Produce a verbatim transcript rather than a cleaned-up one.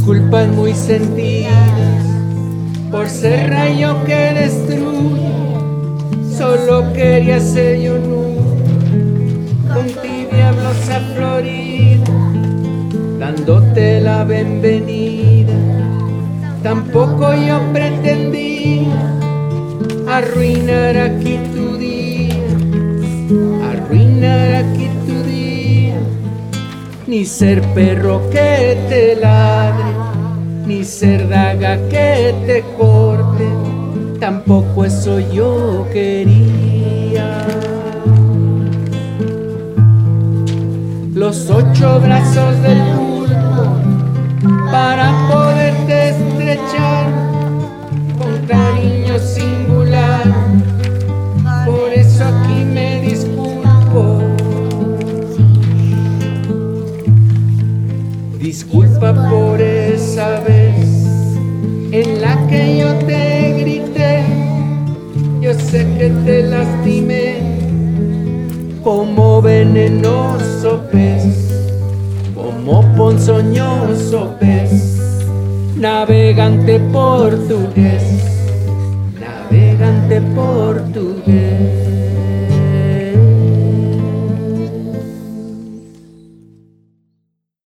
disculpas muy sentidas por ser rayo que destruye. Solo quería ser yo nunca con tibia blusa florida, dándote la bienvenida. Tampoco yo pretendía arruinar aquí tu día, arruinar aquí tu día, ni ser perro que te ladre, ni ser daga que te corte, tampoco eso yo quería. Los ocho brazos del pulpo para poderte estrechar con cariño singular, por eso aquí me disculpo. Disculpa por esa vez en la que yo te grité, yo sé que te lastimé como venenoso pez, como ponzoñoso pez, navegante portugués, navegante portugués.